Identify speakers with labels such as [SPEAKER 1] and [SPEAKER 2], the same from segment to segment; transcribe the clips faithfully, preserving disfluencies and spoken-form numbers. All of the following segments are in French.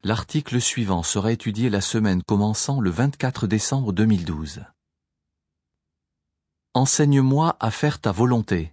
[SPEAKER 1] L'article suivant sera étudié la semaine commençant le vingt-quatre décembre deux mille douze. Enseigne-moi à faire ta volonté.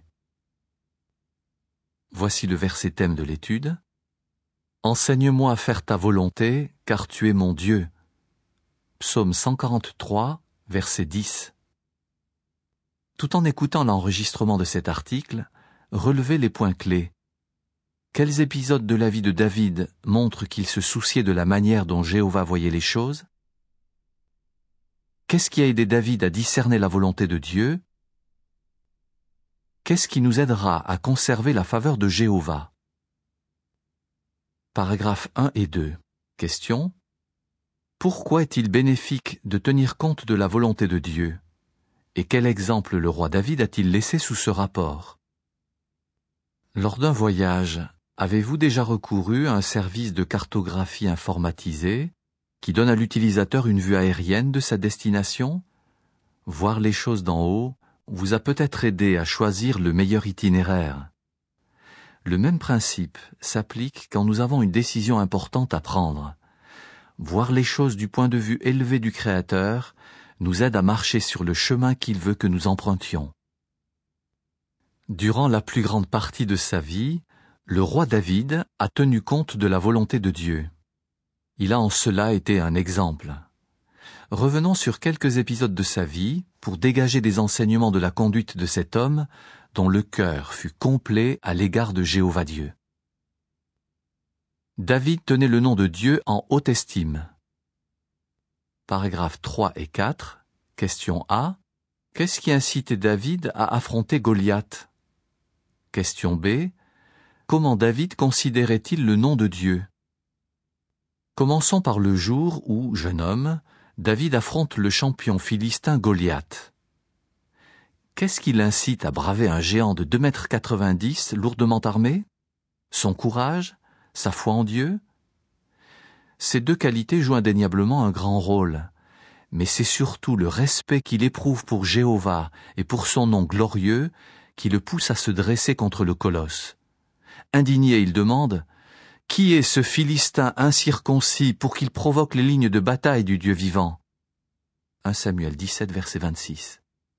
[SPEAKER 1] Voici le verset thème de l'étude. Enseigne-moi à faire ta volonté, car tu es mon Dieu. Psaume cent quarante-trois, verset dix. Tout en écoutant l'enregistrement de cet article, relevez les points clés. Quels épisodes de la vie de David montrent qu'il se souciait de la manière dont Jéhovah voyait les choses? Qu'est-ce qui a aidé David à discerner la volonté de Dieu? Qu'est-ce qui nous aidera à conserver la faveur de Jéhovah? Paragraphes un et deux. Question. Pourquoi est-il bénéfique de tenir compte de la volonté de Dieu? Et quel exemple le roi David a-t-il laissé sous ce rapport? Lors d'un voyage, avez-vous déjà recouru à un service de cartographie informatisé qui donne à l'utilisateur une vue aérienne de sa destination? Voir les choses d'en haut vous a peut-être aidé à choisir le meilleur itinéraire. Le même principe s'applique quand nous avons une décision importante à prendre. Voir les choses du point de vue élevé du Créateur nous aide à marcher sur le chemin qu'il veut que nous empruntions. Durant la plus grande partie de sa vie, le roi David a tenu compte de la volonté de Dieu. Il a en cela été un exemple. Revenons sur quelques épisodes de sa vie pour dégager des enseignements de la conduite de cet homme dont le cœur fut complet à l'égard de Jéhovah Dieu. David tenait le nom de Dieu en haute estime. Paragraphes trois et quatre. Question A. Qu'est-ce qui incitait David à affronter Goliath? Question B. Comment David considérait-il le nom de Dieu? Commençons par le jour où, jeune homme, David affronte le champion philistin Goliath. Qu'est-ce qui l'incite à braver un géant de deux mètres quatre-vingt-dix lourdement armé? Son courage? Sa foi en Dieu? Ces deux qualités jouent indéniablement un grand rôle, mais c'est surtout le respect qu'il éprouve pour Jéhovah et pour son nom glorieux qui le pousse à se dresser contre le colosse. Indigné, il demande « Qui est ce Philistin incirconcis pour qu'il provoque les lignes de bataille du Dieu vivant ?» un Samuel dix-sept, verset vingt-six.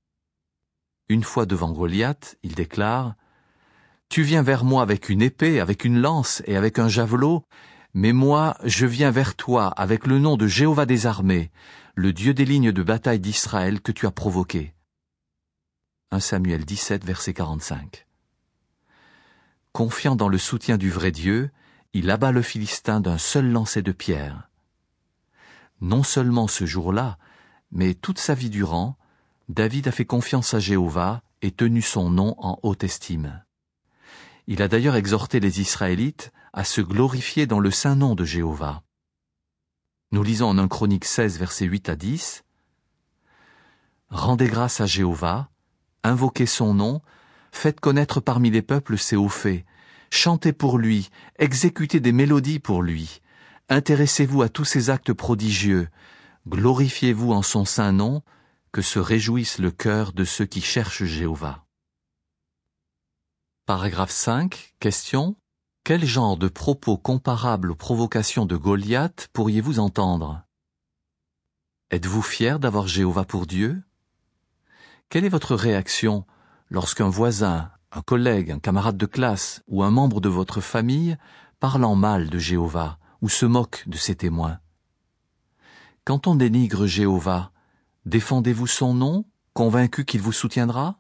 [SPEAKER 1] Une fois devant Goliath, il déclare « Tu viens vers moi avec une épée, avec une lance et avec un javelot, mais moi, je viens vers toi avec le nom de Jéhovah des armées, le Dieu des lignes de bataille d'Israël que tu as provoqué. » un Samuel dix-sept, verset quarante-cinq. Confiant dans le soutien du vrai Dieu, il abat le Philistin d'un seul lancer de pierre. Non seulement ce jour-là, mais toute sa vie durant, David a fait confiance à Jéhovah et tenu son nom en haute estime. Il a d'ailleurs exhorté les Israélites à se glorifier dans le saint nom de Jéhovah. Nous lisons en un Chronique seize, versets huit à dix. « Rendez grâce à Jéhovah, invoquez son nom, faites connaître parmi les peuples ses hauts faits, chantez pour lui, exécutez des mélodies pour lui, intéressez-vous à tous ses actes prodigieux, glorifiez-vous en son saint nom, que se réjouisse le cœur de ceux qui cherchent Jéhovah. » Paragraphe cinq. Question. Quel genre de propos comparables aux provocations de Goliath pourriez-vous entendre? Êtes-vous fier d'avoir Jéhovah pour Dieu? Quelle est votre réaction lorsqu'un voisin, un collègue, un camarade de classe ou un membre de votre famille parle en mal de Jéhovah ou se moque de ses témoins? Quand on dénigre Jéhovah, défendez-vous son nom, convaincu qu'il vous soutiendra?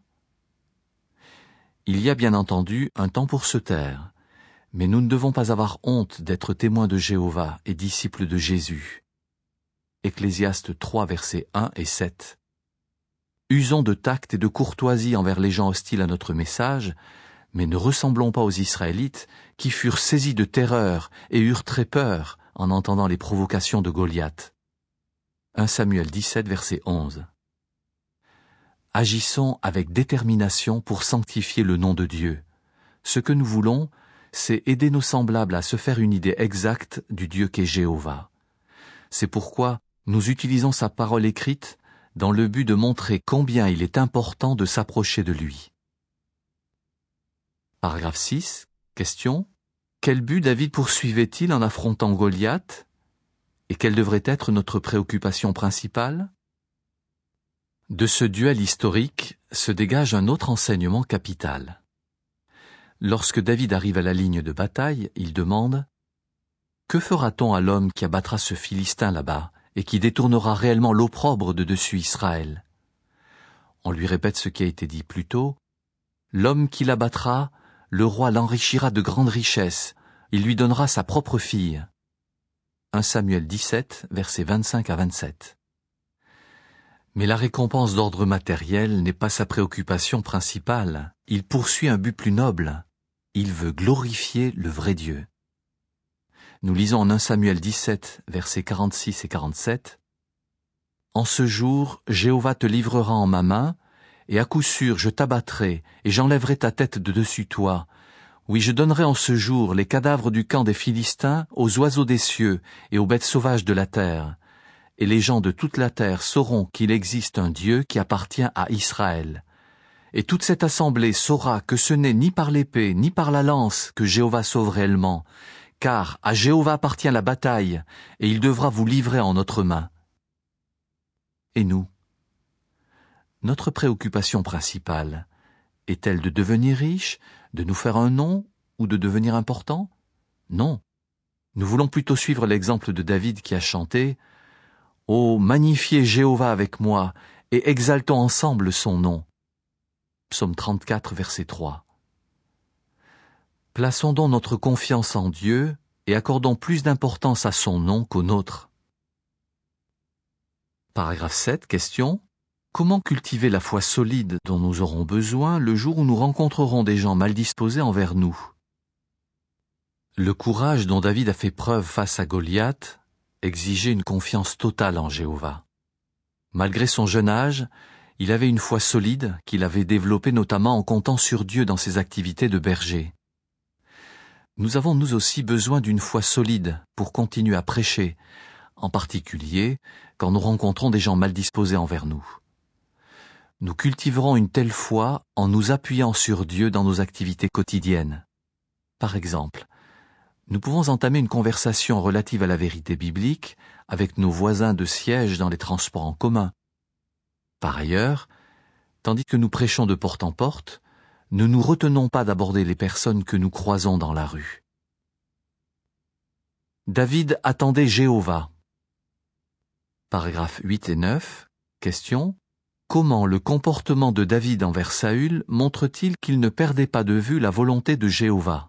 [SPEAKER 1] Il y a bien entendu un temps pour se taire, mais nous ne devons pas avoir honte d'être témoins de Jéhovah et disciples de Jésus. Ecclésiaste trois, versets un et sept. Usons de tact et de courtoisie envers les gens hostiles à notre message, mais ne ressemblons pas aux Israélites qui furent saisis de terreur et eurent très peur en entendant les provocations de Goliath. un Samuel dix-sept, verset onze. Agissons avec détermination pour sanctifier le nom de Dieu. Ce que nous voulons, c'est aider nos semblables à se faire une idée exacte du Dieu qu'est Jéhovah. C'est pourquoi nous utilisons sa parole écrite dans le but de montrer combien il est important de s'approcher de lui. Paragraphe six. Question. Quel but David poursuivait-il en affrontant Goliath? Et quelle devrait être notre préoccupation principale? De ce duel historique se dégage un autre enseignement capital. Lorsque David arrive à la ligne de bataille, il demande « Que fera-t-on à l'homme qui abattra ce Philistin là-bas et qui détournera réellement l'opprobre de dessus Israël ?» On lui répète ce qui a été dit plus tôt. « L'homme qui l'abattra, le roi l'enrichira de grandes richesses, il lui donnera sa propre fille. » premier Samuel dix-sept, versets vingt-cinq à vingt-sept. Mais la récompense d'ordre matériel n'est pas sa préoccupation principale. Il poursuit un but plus noble. Il veut glorifier le vrai Dieu. Nous lisons en premier Samuel dix-sept, versets quarante-six et quarante-sept. « En ce jour, Jéhovah te livrera en ma main, et à coup sûr je t'abattrai, et j'enlèverai ta tête de dessus toi. Oui, je donnerai en ce jour les cadavres du camp des Philistins aux oiseaux des cieux et aux bêtes sauvages de la terre. Et les gens de toute la terre sauront qu'il existe un Dieu qui appartient à Israël. Et toute cette assemblée saura que ce n'est ni par l'épée ni par la lance que Jéhovah sauve réellement, car à Jéhovah appartient la bataille, et il devra vous livrer en notre main. » Et nous? Notre préoccupation principale est-elle de devenir riche, de nous faire un nom ou de devenir important? Non. Nous voulons plutôt suivre l'exemple de David qui a chanté « Oh, magnifiez Jéhovah avec moi et exaltons ensemble son nom. » Psaume trente-quatre, verset trois. Plaçons donc notre confiance en Dieu et accordons plus d'importance à son nom qu'au nôtre. Paragraphe sept, question. Comment cultiver la foi solide dont nous aurons besoin le jour où nous rencontrerons des gens mal disposés envers nous? Le courage dont David a fait preuve face à Goliath exigeait une confiance totale en Jéhovah. Malgré son jeune âge, il avait une foi solide qu'il avait développée notamment en comptant sur Dieu dans ses activités de berger. Nous avons nous aussi besoin d'une foi solide pour continuer à prêcher, en particulier quand nous rencontrons des gens mal disposés envers nous. Nous cultiverons une telle foi en nous appuyant sur Dieu dans nos activités quotidiennes. Par exemple, nous pouvons entamer une conversation relative à la vérité biblique avec nos voisins de siège dans les transports en commun. Par ailleurs, tandis que nous prêchons de porte en porte, ne nous retenons pas d'aborder les personnes que nous croisons dans la rue. David attendait Jéhovah. Paragraphes huit et neuf. Question. Comment le comportement de David envers Saül montre-t-il qu'il ne perdait pas de vue la volonté de Jéhovah?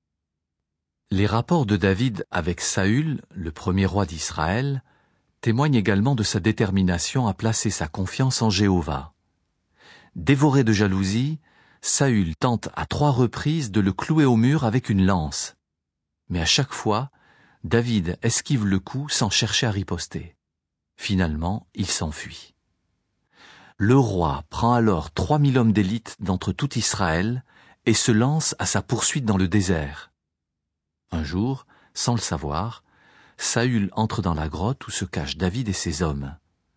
[SPEAKER 1] Les rapports de David avec Saül, le premier roi d'Israël, témoignent également de sa détermination à placer sa confiance en Jéhovah. Dévoré de jalousie, Saül tente à trois reprises de le clouer au mur avec une lance. Mais à chaque fois, David esquive le coup sans chercher à riposter. Finalement, il s'enfuit. Le roi prend alors trois mille hommes d'élite d'entre tout Israël et se lance à sa poursuite dans le désert. Un jour, sans le savoir, Saül entre dans la grotte où se cachent David et ses hommes.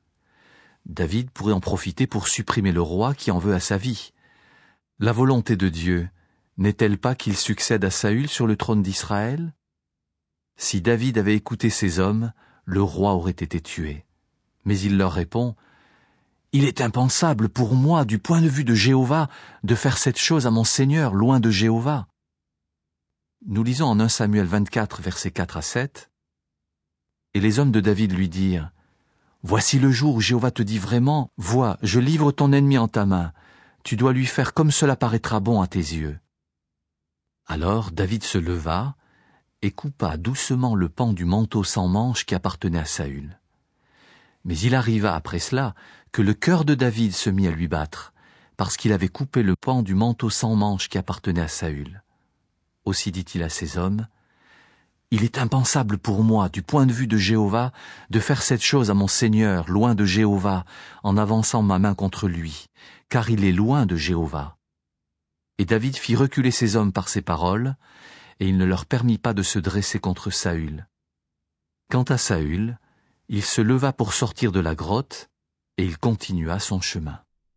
[SPEAKER 1] David pourrait en profiter pour supprimer le roi qui en veut à sa vie. La volonté de Dieu n'est-elle pas qu'il succède à Saül sur le trône d'Israël? Si David avait écouté ses hommes, le roi aurait été tué. Mais il leur répond « Il est impensable pour moi, du point de vue de Jéhovah, de faire cette chose à mon Seigneur, loin de Jéhovah. » Nous lisons en premier Samuel vingt-quatre, versets quatre à sept. Et les hommes de David lui dirent « Voici le jour où Jéhovah te dit vraiment, vois, je livre ton ennemi en ta main. Tu dois lui faire comme cela paraîtra bon à tes yeux. » Alors David se leva et coupa doucement le pan du manteau sans manches qui appartenait à Saül. Mais il arriva après cela que le cœur de David se mit à lui battre, parce qu'il avait coupé le pan du manteau sans manches qui appartenait à Saül. Aussi dit-il à ses hommes, « Il est impensable pour moi, du point de vue de Jéhovah, de faire cette chose à mon Seigneur, loin de Jéhovah, en avançant ma main contre lui, car il est loin de Jéhovah. » Et David fit reculer ses hommes par ses paroles, et il ne leur permit pas de se dresser contre Saül. Quant à Saül, il se leva pour sortir de la grotte, et il continua son chemin.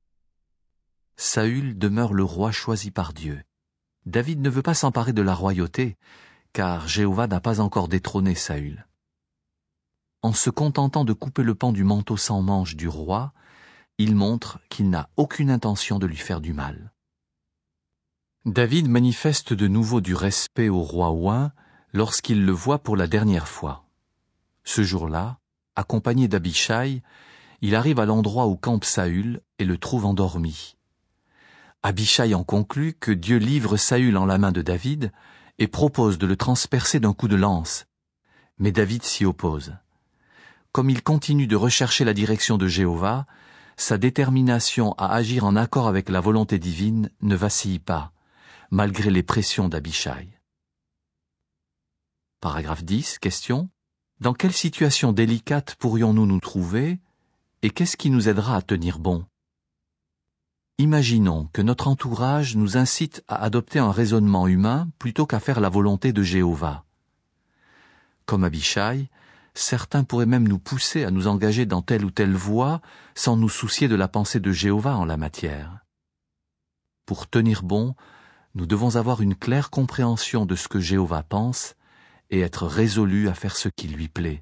[SPEAKER 1] Saül demeure le roi choisi par Dieu. David ne veut pas s'emparer de la royauté, car Jéhovah n'a pas encore détrôné Saül. en se contentant de couper le pan du manteau sans manches du roi, il montre qu'il n'a aucune intention de lui faire du mal. David manifeste de nouveau du respect au roi Ouin lorsqu'il le voit pour la dernière fois. Ce jour-là, accompagné d'Abishai, il arrive à l'endroit où campe Saül et le trouve endormi. Abishai en conclut que Dieu livre Saül en la main de David et propose de le transpercer d'un coup de lance. Mais David s'y oppose. Comme il continue de rechercher la direction de Jéhovah, sa détermination à agir en accord avec la volonté divine ne vacille pas, malgré les pressions d'Abishai. Paragraphe dix, question. Dans quelle situation délicate pourrions-nous nous trouver et qu'est-ce qui nous aidera à tenir bon? Imaginons que notre entourage nous incite à adopter un raisonnement humain plutôt qu'à faire la volonté de Jéhovah. Comme Abishai, certains pourraient même nous pousser à nous engager dans telle ou telle voie sans nous soucier de la pensée de Jéhovah en la matière. Pour tenir bon, nous devons avoir une claire compréhension de ce que Jéhovah pense et être résolus à faire ce qui lui plaît.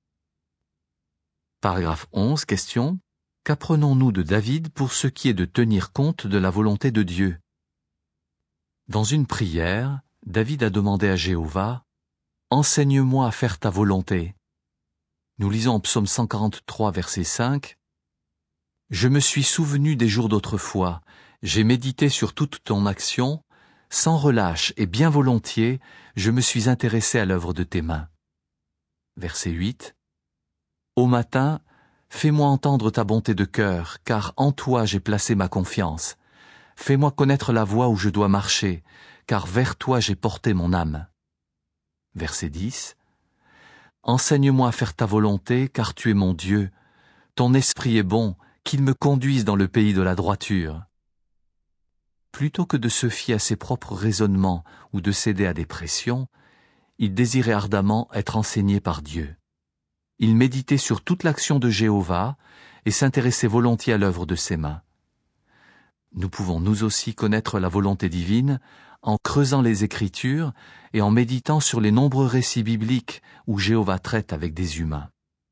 [SPEAKER 1] Paragraphe onze, question. Qu'apprenons-nous de David pour ce qui est de tenir compte de la volonté de Dieu? Dans une prière, David a demandé à Jéhovah « Enseigne-moi à faire ta volonté ». Nous lisons en psaume cent quarante-trois, verset cinq. « Je me suis souvenu des jours d'autrefois, j'ai médité sur toute ton action, sans relâche et bien volontiers, je me suis intéressé à l'œuvre de tes mains. » Verset huit. « Au matin, fais-moi entendre ta bonté de cœur, car en toi j'ai placé ma confiance. Fais-moi connaître la voie où je dois marcher, car vers toi j'ai porté mon âme. » Verset dix. « Enseigne-moi à faire ta volonté, car tu es mon Dieu. Ton esprit est bon, qu'il me conduise dans le pays de la droiture. » Plutôt que de se fier à ses propres raisonnements ou de céder à des pressions, il désirait ardemment être enseigné par Dieu. Il méditait sur toute l'action de Jéhovah et s'intéressait volontiers à l'œuvre de ses mains. Nous pouvons nous aussi connaître la volonté divine en creusant les Écritures et en méditant sur les nombreux récits bibliques où Jéhovah traite avec des humains.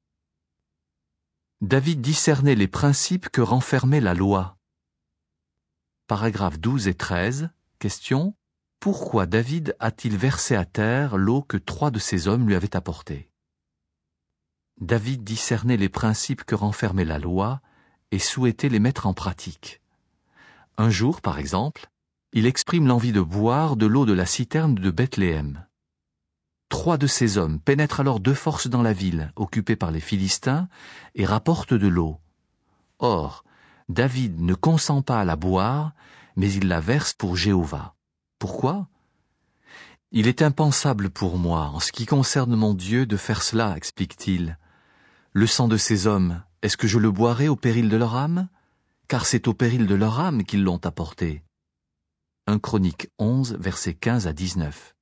[SPEAKER 1] David discernait les principes que renfermait la loi. Paragraphes douze et treize, question. Pourquoi David a-t-il versé à terre l'eau que trois de ses hommes lui avaient apportée? David discernait les principes que renfermait la loi et souhaitait les mettre en pratique. Un jour, par exemple, il exprime l'envie de boire de l'eau de la citerne de Bethléem. Trois de ces hommes pénètrent alors de force dans la ville, occupée par les Philistins, et rapportent de l'eau. Or, David ne consent pas à la boire, mais il la verse pour Jéhovah. Pourquoi? « Il est impensable pour moi, en ce qui concerne mon Dieu, de faire cela, explique-t-il. Le sang de ces hommes, est-ce que je le boirai au péril de leur âme? Car c'est au péril de leur âme qu'ils l'ont apporté. » un Chroniques onze, versets quinze à dix-neuf.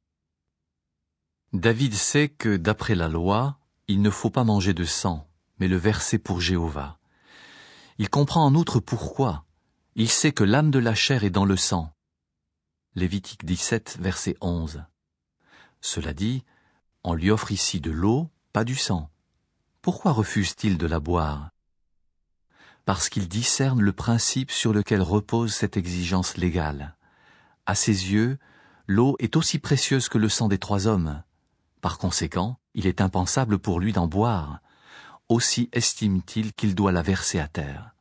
[SPEAKER 1] David sait que, d'après la loi, il ne faut pas manger de sang, mais le verser pour Jéhovah. Il comprend en outre pourquoi. Il sait que l'âme de la chair est dans le sang. Lévitique dix-sept, verset onze. Cela dit, on lui offre ici de l'eau, pas du sang. Pourquoi refuse-t-il de la boire? Parce qu'il discerne le principe sur lequel repose cette exigence légale. À ses yeux, l'eau est aussi précieuse que le sang des trois hommes. Par conséquent, il est impensable pour lui d'en boire. Aussi estime-t-il qu'il doit la verser à terre.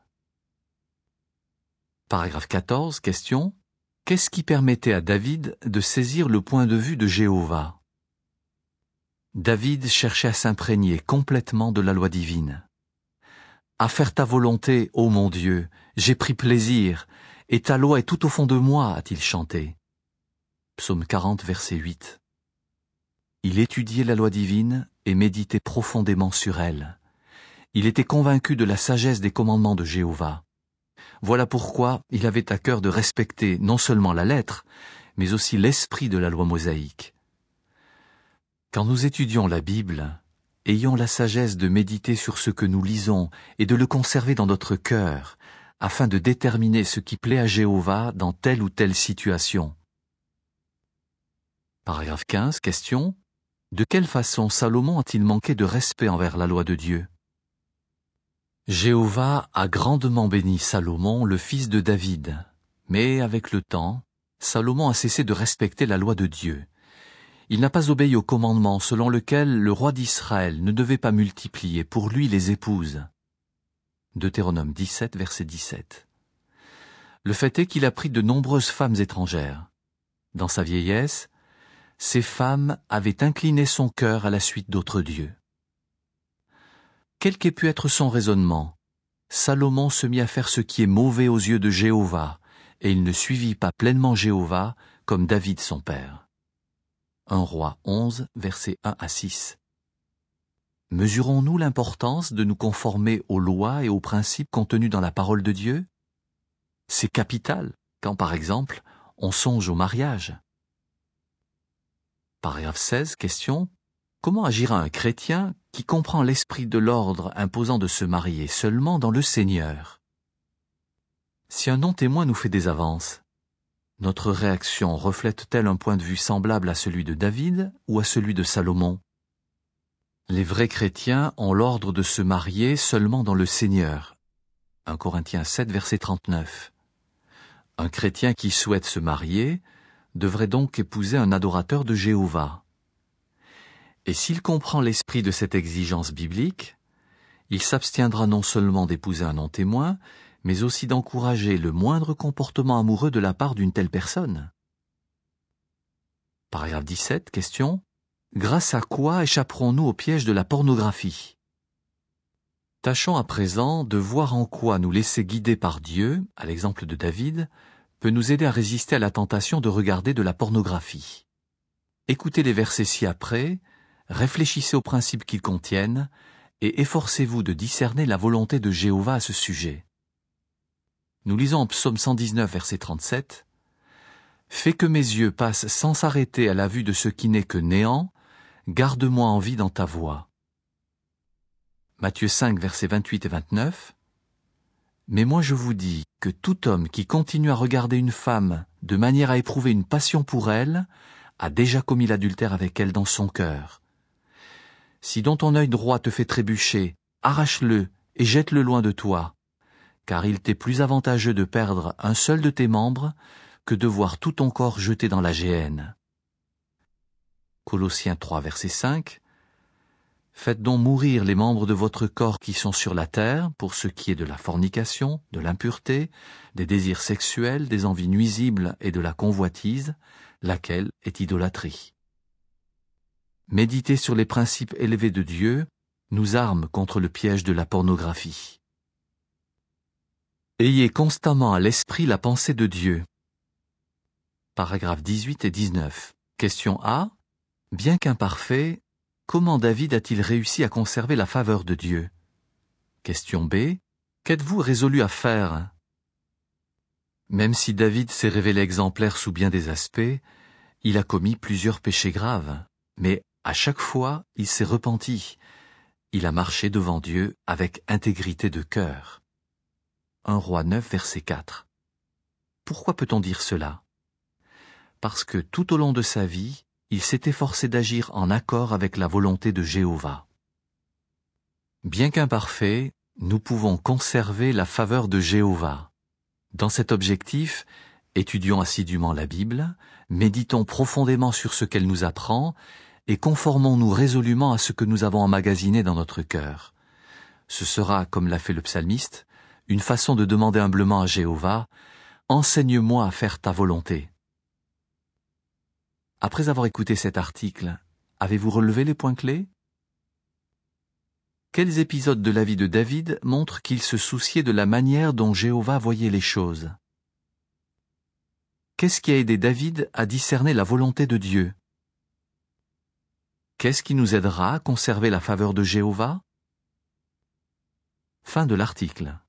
[SPEAKER 1] Paragraphe quatorze, question. Qu'est-ce qui permettait à David de saisir le point de vue de Jéhovah? David cherchait à s'imprégner complètement de la loi divine. « À faire ta volonté, ô mon Dieu, j'ai pris plaisir, et ta loi est tout au fond de moi, a-t-il chanté. » Psaume quarante, verset huit. Il étudiait la loi divine et méditait profondément sur elle. Il était convaincu de la sagesse des commandements de Jéhovah. Voilà pourquoi il avait à cœur de respecter non seulement la lettre, mais aussi l'esprit de la loi mosaïque. Quand nous étudions la Bible, ayons la sagesse de méditer sur ce que nous lisons et de le conserver dans notre cœur, afin de déterminer ce qui plaît à Jéhovah dans telle ou telle situation. Paragraphe quinze, question. De quelle façon Salomon a-t-il manqué de respect envers la loi de Dieu? Jéhovah a grandement béni Salomon, le fils de David, mais avec le temps, Salomon a cessé de respecter la loi de Dieu. Il n'a pas obéi au commandement selon lequel le roi d'Israël ne devait pas multiplier pour lui les épouses. Deutéronome dix-sept, verset dix-sept. Le fait est qu'il a pris de nombreuses femmes étrangères. Dans sa vieillesse, ces femmes avaient incliné son cœur à la suite d'autres dieux. Quel qu'ait pu être son raisonnement, Salomon se mit à faire ce qui est mauvais aux yeux de Jéhovah, et il ne suivit pas pleinement Jéhovah comme David son père. un Roi onze, versets un à six. Mesurons-nous l'importance de nous conformer aux lois et aux principes contenus dans la parole de Dieu? C'est capital quand, par exemple, on songe au mariage. Paragraphe seize, question. Comment agira un chrétien qui comprend l'esprit de l'ordre imposant de se marier seulement dans le Seigneur? Si un non-témoin nous fait des avances, notre réaction reflète-t-elle un point de vue semblable à celui de David ou à celui de Salomon? Les vrais chrétiens ont l'ordre de se marier seulement dans le Seigneur. un Corinthiens sept, verset trente-neuf. Un chrétien qui souhaite se marier devrait donc épouser un adorateur de Jéhovah. Et s'il comprend l'esprit de cette exigence biblique, il s'abstiendra non seulement d'épouser un non-témoin, mais aussi d'encourager le moindre comportement amoureux de la part d'une telle personne. Paragraphe dix-sept, question. Grâce à quoi échapperons-nous au piège de la pornographie? Tâchons à présent de voir en quoi nous laisser guider par Dieu, à l'exemple de David, peut nous aider à résister à la tentation de regarder de la pornographie. Écoutez les versets ci-après, réfléchissez aux principes qu'ils contiennent, et efforcez-vous de discerner la volonté de Jéhovah à ce sujet. Nous lisons en Psaume cent dix-neuf, verset trente-sept, « Fais que mes yeux passent sans s'arrêter à la vue de ce qui n'est que néant, garde-moi en vie dans ta voie. » Matthieu cinq, versets vingt-huit et vingt-neuf, « Mais moi je vous dis que tout homme qui continue à regarder une femme de manière à éprouver une passion pour elle, a déjà commis l'adultère avec elle dans son cœur. Si donc ton œil droit te fait trébucher, arrache-le et jette-le loin de toi, car il t'est plus avantageux de perdre un seul de tes membres que de voir tout ton corps jeté dans la géhenne. » Colossiens trois, verset cinq. « Faites donc mourir les membres de votre corps qui sont sur la terre, pour ce qui est de la fornication, de l'impureté, des désirs sexuels, des envies nuisibles et de la convoitise, laquelle est idolâtrie. » Méditer sur les principes élevés de Dieu nous arme contre le piège de la pornographie. Ayez constamment à l'esprit la pensée de Dieu. Paragraphes dix-huit et dix-neuf. Question A. Bien qu'imparfait, comment David a-t-il réussi à conserver la faveur de Dieu? Question B. Qu'êtes-vous résolu à faire? Même si David s'est révélé exemplaire sous bien des aspects, il a commis plusieurs péchés graves, mais à chaque fois, il s'est repenti. Il a marché devant Dieu avec intégrité de cœur. un Roi neuf, verset quatre. Pourquoi peut-on dire cela? Parce que tout au long de sa vie, il s'est efforcé d'agir en accord avec la volonté de Jéhovah. Bien qu'imparfait, nous pouvons conserver la faveur de Jéhovah. Dans cet objectif, étudions assidûment la Bible, méditons profondément sur ce qu'elle nous apprend, et conformons-nous résolument à ce que nous avons emmagasiné dans notre cœur. Ce sera, comme l'a fait le psalmiste, une façon de demander humblement à Jéhovah, « Enseigne-moi à faire ta volonté ». Après avoir écouté cet article, avez-vous relevé les points clés? Quels épisodes de la vie de David montrent qu'il se souciait de la manière dont Jéhovah voyait les choses? Qu'est-ce qui a aidé David à discerner la volonté de Dieu? Qu'est-ce qui nous aidera à conserver la faveur de Jéhovah? Fin de l'article.